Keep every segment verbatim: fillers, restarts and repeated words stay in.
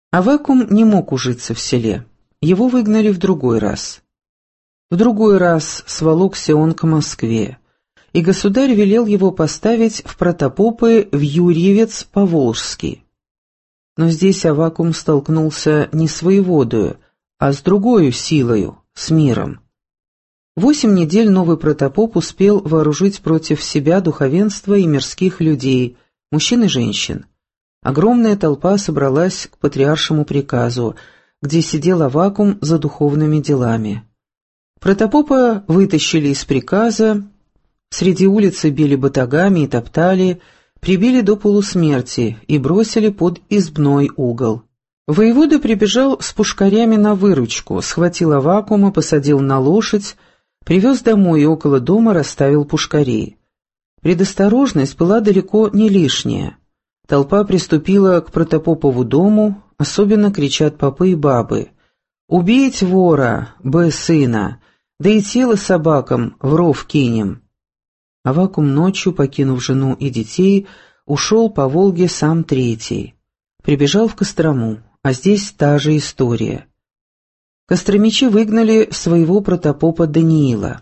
Аввакум не мог ужиться в селе. Его выгнали в другой раз. В другой раз сволокся он к Москве, и государь велел его поставить в протопопы в Юрьевец Поволжский. Но здесь Аввакум столкнулся не с воеводою, а с другою силою, с миром. Восемь недель новый протопоп успел вооружить против себя духовенство и мирских людей, мужчин и женщин. Огромная толпа собралась к патриаршему приказу, где сидел Аввакум за духовными делами. Протопопа вытащили из приказа, среди улицы били батагами и топтали, прибили до полусмерти и бросили под избной угол. Воевода прибежал с пушкарями на выручку, схватил Аввакума, посадил на лошадь, привез домой и около дома расставил пушкарей. Предосторожность была далеко не лишняя. Толпа приступила к протопопову дому, особенно кричат попы и бабы: «Убить вора, б сына, да и тело собакам в ров кинем». Аввакум ночью, покинув жену и детей, ушел по Волге сам третий. Прибежал в Кострому, а здесь та же история. Костромичи выгнали своего протопопа Даниила.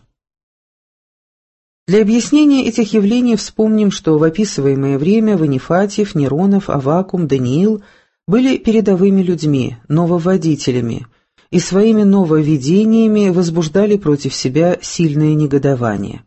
Для объяснения этих явлений вспомним, что в описываемое время Ванифатьев, Неронов, Аввакум, Даниил были передовыми людьми, нововводителями, и своими нововведениями возбуждали против себя сильное негодование.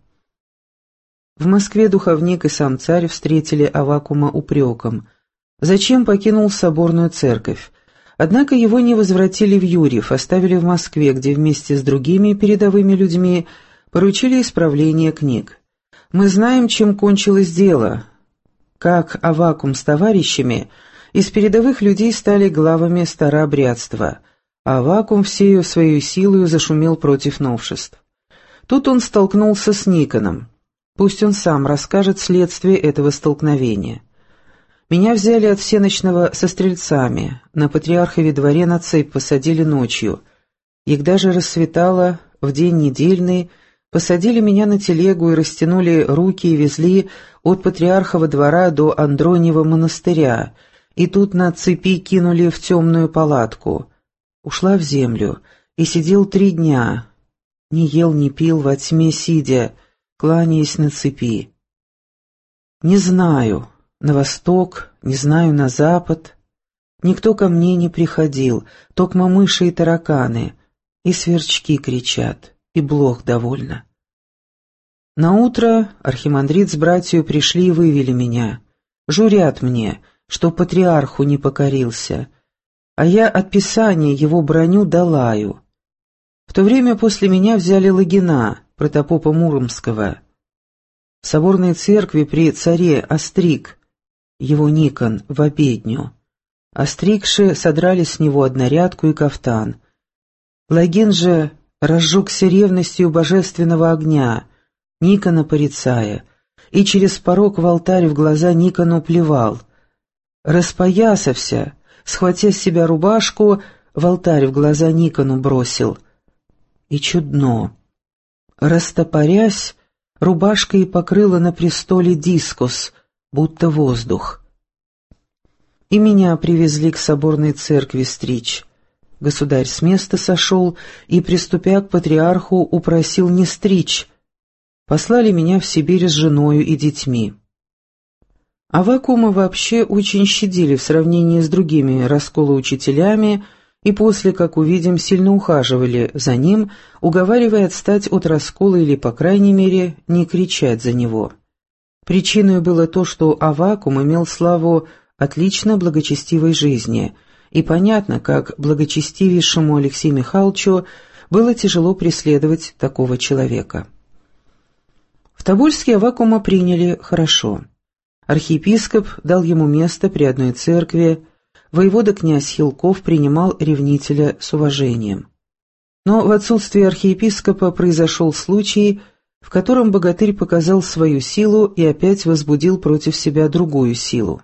В Москве духовник и сам царь встретили Аввакума упреком: зачем покинул соборную церковь? Однако его не возвратили в Юрьев, оставили в Москве, где вместе с другими передовыми людьми поручили исправление книг. Мы знаем, чем кончилось дело. Как Аввакум с товарищами из передовых людей стали главами старообрядства, а Аввакум всею своей силою зашумел против новшеств. Тут он столкнулся с Никоном. Пусть он сам расскажет следствие этого столкновения. Меня взяли от всеночного со стрельцами, на Патриархове дворе на цепь посадили ночью. Егда же рассветало, в день недельный, посадили меня на телегу и растянули руки и везли от Патриархова двора до Андроньева монастыря, и тут на цепи кинули в темную палатку. Ушла в землю, и сидел три дня, не ел, не пил, во тьме сидя, кланяясь на цепи. Не знаю, на восток, не знаю, на запад. Никто ко мне не приходил, токмо мыши и тараканы, и сверчки кричат, и блох довольно. Наутро архимандрит с братью пришли и вывели меня. Журят мне, что патриарху не покорился, а я от писания его броню долаю. В то время после меня взяли Логина, протопопа Муромского. В соборной церкви при царе остриг его Никон в обедню. Остригши содрали с него однорядку и кафтан. Логин же разжегся ревностью божественного огня, Никона порицая, и через порог в алтарь в глаза Никону плевал. Распоясався, схватя с себя рубашку, в алтарь в глаза Никону бросил. И чудно. Растопорясь, рубашка и покрыла на престоле дискус, будто воздух. И меня привезли к соборной церкви стричь. Государь с места сошел и, приступя к патриарху, упросил не стричь. Послали меня в Сибирь с женою и детьми. Аввакума вообще очень щадили в сравнении с другими расколоучителями, и после, как увидим, сильно ухаживали за ним, уговаривая отстать от раскола или, по крайней мере, не кричать за него. Причиной было то, что Аввакум имел славу отлично благочестивой жизни, и понятно, как благочестивейшему Алексею Михайловичу было тяжело преследовать такого человека. В Тобольске Аввакума приняли хорошо. Архиепископ дал ему место при одной церкви, воевода князь Хилков принимал ревнителя с уважением. Но в отсутствие архиепископа произошел случай, в котором богатырь показал свою силу и опять возбудил против себя другую силу.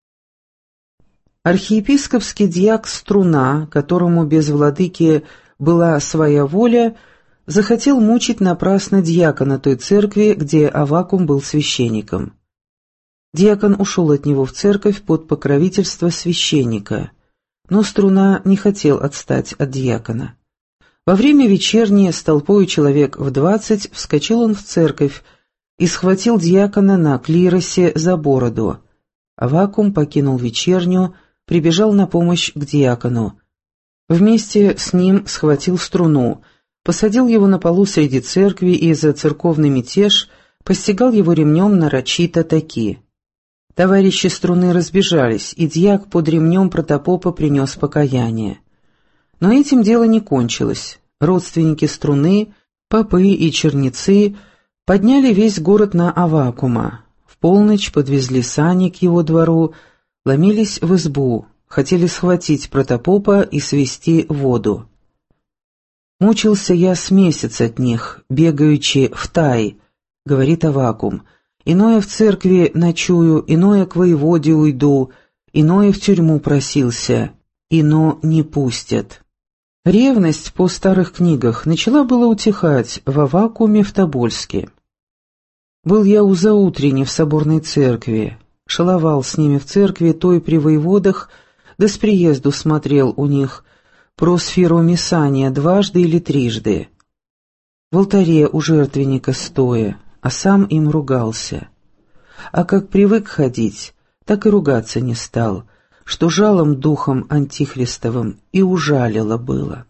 Архиепископский дьяк Струна, которому без владыки была своя воля, захотел мучить напрасно дьякона той церкви, где Аввакум был священником. Дьякон ушел от него в церковь под покровительство священника. но Струна не хотел отстать от дьякона. Во время вечерней с толпой человек в двадцать вскочил он в церковь и схватил дьякона на клиросе за бороду. Аввакум покинул вечерню, прибежал на помощь к дьякону. Вместе с ним схватил Струну, посадил его на полу среди церкви и за церковный мятеж постигал его ремнем нарочито таки. Товарищи Струны разбежались, и дьяк под ремнем протопопа принес покаяние. Но этим дело не кончилось. Родственники Струны, попы и черницы подняли весь город на Аввакума. В полночь подвезли сани к его двору, ломились в избу, хотели схватить протопопа и свести в воду. «Мучился я с месяц от них, бегаючи втай», — говорит Аввакум, «иное в церкви ночую, иное к воеводе уйду, иное в тюрьму просился, ино не пустят». Ревность по старых книгах начала было утихать в Аввакуме в Тобольске. Был я у заутрени в соборной церкви, шаловал с ними в церкви той при воеводах, да с приезду смотрел у них про сферу Мисания дважды или трижды. В алтаре у жертвенника стоя, а сам им ругался. А как привык ходить, так и ругаться не стал, что жалом духом антихристовым и ужалило было.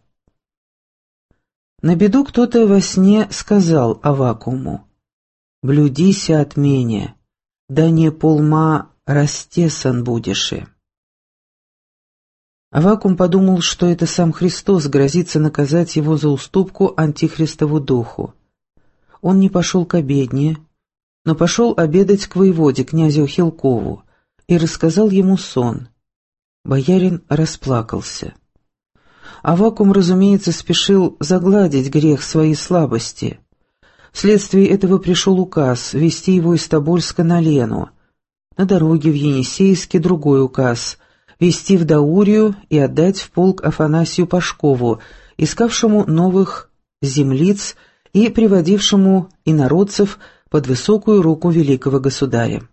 На беду кто-то во сне сказал Аввакуму: «Блюдися от меня, да не полма растесан будеши». Аввакум подумал, что это сам Христос грозится наказать его за уступку антихристову духу. Он не пошел к обедне, но пошел обедать к воеводе, князю Хилкову, и рассказал ему сон. Боярин расплакался. Аввакум, разумеется, спешил загладить грех своей слабости. Вследствие этого пришел указ вести его из Тобольска на Лену. На дороге в Енисейске другой указ — вести в Даурию и отдать в полк Афанасию Пашкову, искавшему новых землиц и приводившему инородцев под высокую руку великого государя.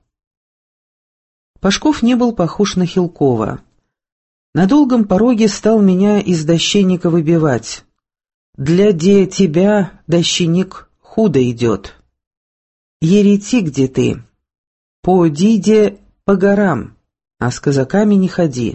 Пашков не был похож на Хилкова. На долгом пороге стал меня из дощеника выбивать. «Для де тебя, дощеник, худо идет. Еретик где ты? Поди-де по горам, а с казаками не ходи.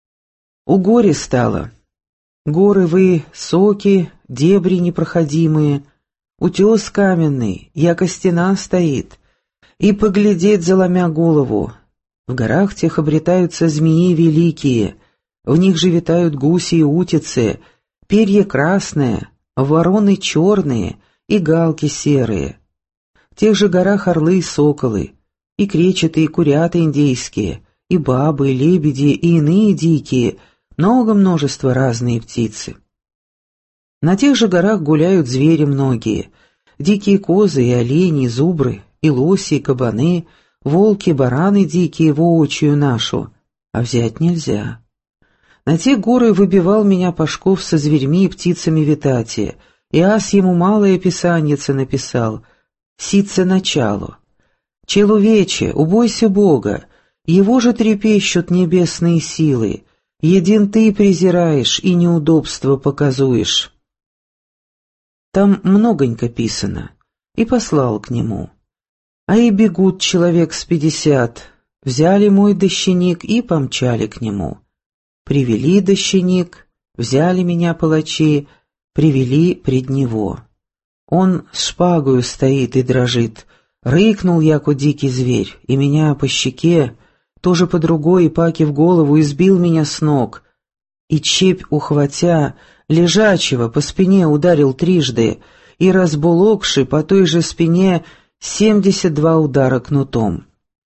У горе стало. Горы вы, соки, дебри непроходимые, утес каменный, яко стена стоит, и поглядеть, заломя голову. В горах тех обретаются змеи великие, в них же витают гуси и утицы, перья красные, вороны черные и галки серые. В тех же горах орлы и соколы, и кречеты, и курята индейские, и бабы, и лебеди, и иные дикие, много множество разные птицы. На тех же горах гуляют звери многие, дикие козы и олени, и зубры, и лоси, и кабаны, волки, бараны дикие воочию нашу, а взять нельзя. На те горы выбивал меня Пашков со зверьми и птицами витати, и ас ему малое писаньице написал, сице начало. Человече, убойся Бога, его же трепещут небесные силы, един ты презираешь и неудобства показуешь. Там многонько писано, и послал к нему. А и бегут человек с пятьдесят, взяли мой дощеник и помчали к нему. Привели дощеник, взяли меня палачи, привели пред него. Он с шпагою стоит и дрожит, рыкнул, яко дикий зверь, и меня по щеке, тоже по другой, и паки в голову, избил меня с ног. И чепь ухватя, лежачего по спине ударил трижды, и разбулокши по той же спине семьдесят два удара кнутом.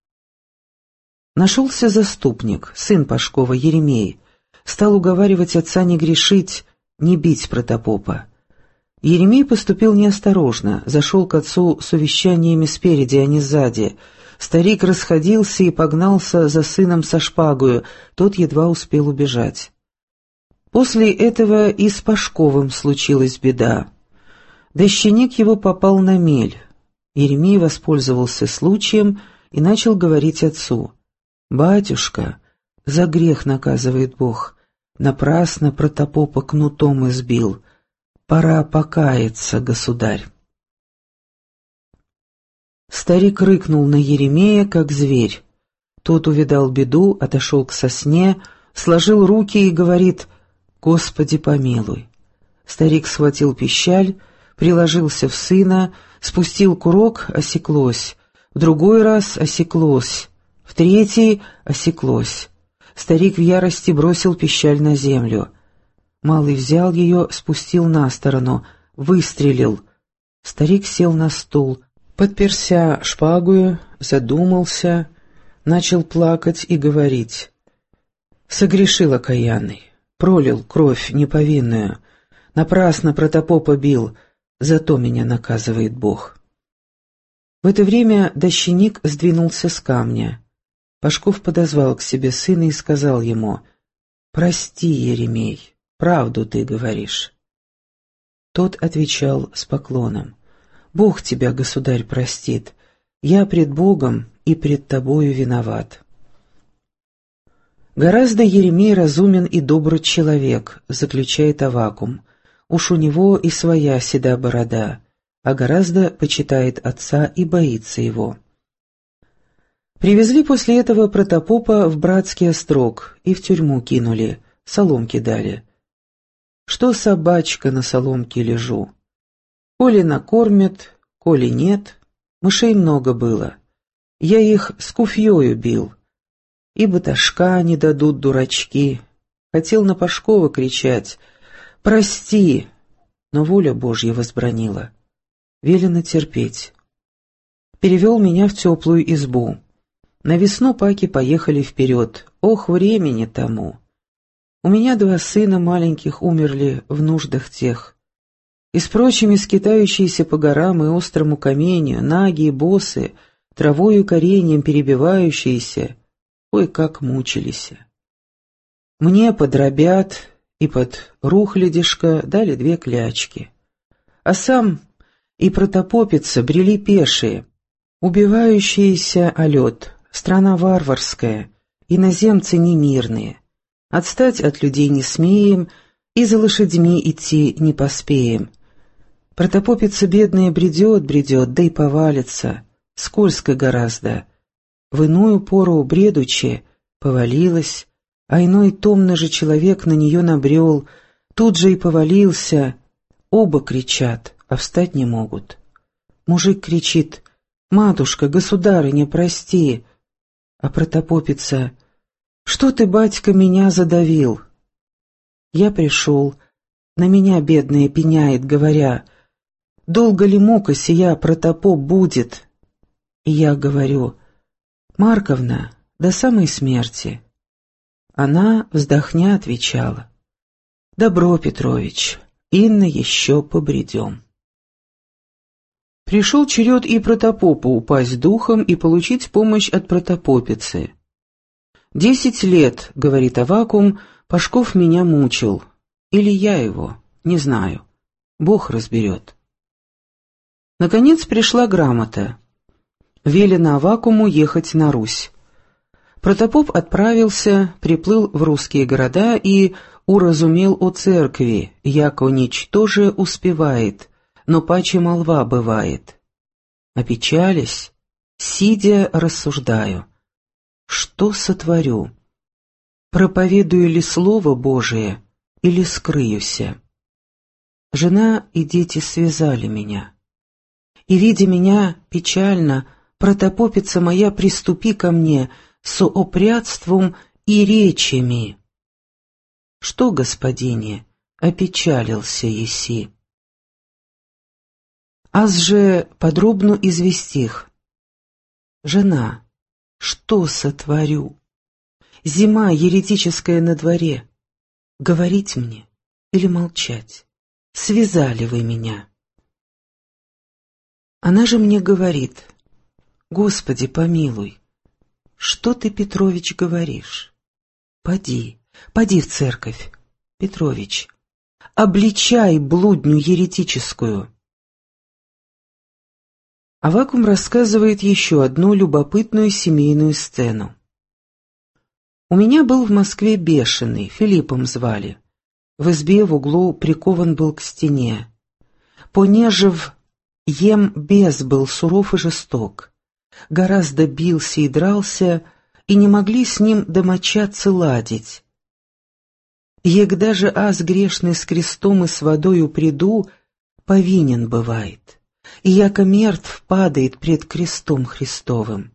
Нашелся заступник, сын Пашкова, Еремей, стал уговаривать отца не грешить, не бить протопопа. Еремей поступил неосторожно, зашел к отцу с увещаниями спереди, а не сзади. Старик расходился и погнался за сыном со шпагою, тот едва успел убежать. После этого и с Пашковым случилась беда. Дощеник его попал на мель. Еремей воспользовался случаем и начал говорить отцу: «Батюшка, за грех наказывает Бог. Напрасно протопопа кнутом избил. Пора покаяться, государь. Старик рыкнул на Еремея, как зверь. Тот увидал беду, отошел к сосне, сложил руки и говорит: «Господи, помилуй». Старик схватил пищаль, приложился в сына, спустил курок, осеклось. В другой раз осеклось, в третий осеклось. Старик в ярости бросил пищаль на землю. Малый взял ее, спустил на сторону, выстрелил. Старик сел на стул, подперся шпагою, задумался, начал плакать и говорить: «Согрешил окаянный, пролил кровь неповинную, напрасно протопопа бил, зато меня наказывает Бог». В это время дощеник сдвинулся с камня. Пашков подозвал к себе сына и сказал ему: «Прости, Еремей, правду ты говоришь». Тот отвечал с поклоном: «Бог тебя, государь, простит, я пред Богом и пред тобою виноват». Гораздо Еремей разумен и добр человек, заключает Аввакум. Уж у него и своя седа борода, а гораздо почитает отца и боится его. Привезли после этого протопопа в братский острог и в тюрьму кинули, соломки дали. Что собачка на соломке лежу? Коли накормят, коли нет, мышей много было. Я их с куфьёю бил. И баташка не дадут дурачки. Хотел на Пашкова кричать: «Прости!» Но воля Божья возбранила. Велено терпеть. Перевел меня в теплую избу. На весну паки поехали вперед. Ох, времени тому! У меня два сына маленьких умерли в нуждах тех. И с прочими скитающиеся по горам и острому каменью, наги и босы, травою и кореньем перебивающиеся, ой, как мучились. Мне подробят и под рухлядишко дали две клячки. А сам и протопопица брели пешие, убивающиеся о лед, страна варварская, иноземцы немирные. Отстать от людей не смеем, и за лошадьми идти не поспеем. Протопопица бедная бредет, бредет, да и повалится, скользко гораздо. В иную пору, бредучи, повалилась, а иной томный же человек на нее набрел, тут же и повалился. Оба кричат, а встать не могут. Мужик кричит: «Матушка, государыня, прости!» А протопопица: «Что ты, батька, меня задавил?» Я пришел, на меня бедная пеняет, говоря: «Долго ли мука сия, протопоп, будет?» И я говорю: «Марковна, до самой смерти». Она, вздохня, отвечала: «Добро, Петрович, инна еще побредем». Пришел черед и протопопу упасть духом и получить помощь от протопопицы. «Десять лет, — говорит Аввакум, — Пашков меня мучил. Или я его, не знаю. Бог разберет». Наконец пришла грамота. Велено Аввакуму ехать на Русь. Протопоп отправился, приплыл в русские города и уразумел о церкви, яко ничтоже успевает, но паче молва бывает. Опечались, сидя рассуждаю: что сотворю? Проповедую ли слово Божие или скрыюся? Жена и дети связали меня. И, видя меня печально, протопопица моя, приступи ко мне со опрятством и речами. Что, господине, опечалился еси? Аз же подробно известих. Жена, что сотворю? Зима еретическая на дворе. Говорить мне или молчать? Связали вы меня. Она же мне говорит: Господи, помилуй, что ты, Петрович, говоришь? Поди, поди в церковь, Петрович, обличай блудню еретическую. Аввакум рассказывает еще одну любопытную семейную сцену. У меня был в Москве бешеный, Филиппом звали. В избе в углу прикован был к стене. Понежив ем бес был суров и жесток. Гораздо бился и дрался, и не могли с ним домочадцы ладить. Егда же аз грешный с крестом и с водою приду, повинен бывает, и яко мертв падает пред крестом Христовым.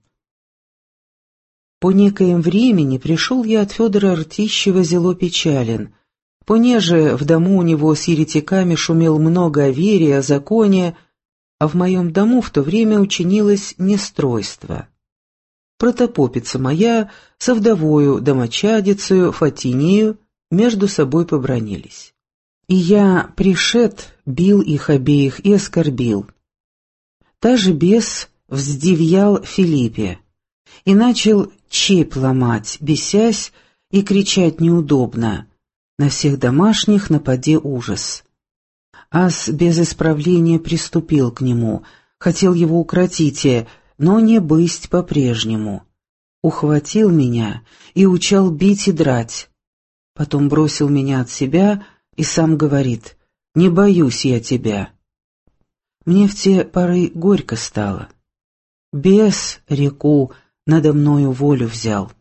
По некоем времени пришел я от Федора Ртищева зело печален, понеже в дому у него с еретиками шумел много о вере и о законе, а в моем дому в то время учинилось нестройство. Протопопица моя со вдовою домочадицею Фатинею между собой побранились. И я, пришед, бил их обеих и оскорбил. Та же бес вздивьял Филиппе и начал чепь ломать, бесясь и кричать неудобно. На всех домашних нападе ужас. Аз без исправления приступил к нему, хотел его укротить, но не бысть по-прежнему. Ухватил меня и учал бить и драть. Потом бросил меня от себя и сам говорит: «Не боюсь я тебя». Мне в те поры горько стало. Бес, реку, надо мною волю взял.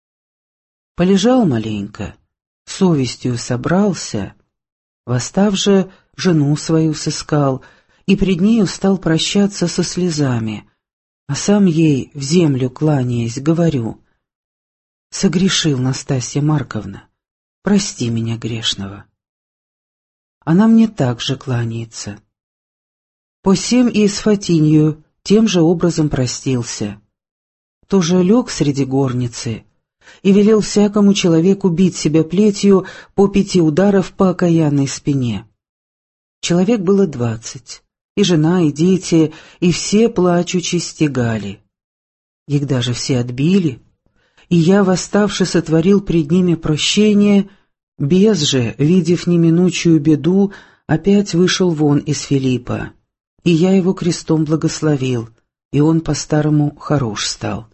Полежал маленько, совестью собрался, восстав же, жену свою сыскал и пред нею стал прощаться со слезами, а сам ей, в землю кланяясь, говорю: «Согрешил, Настасья Марковна, прости меня грешного». Она мне также кланяется. Посем и с Фатинью тем же образом простился. Тоже лег среди горницы и велел всякому человеку бить себя плетью по пяти ударов по окаянной спине. Человек было двадцать, и жена, и дети, и все плачучи стегали. Их даже все отбили, и я, восставши, сотворил пред ними прощение. Бес же, видев неминучую беду, опять вышел вон из Филиппа, и я его крестом благословил, и он по-старому хорош стал.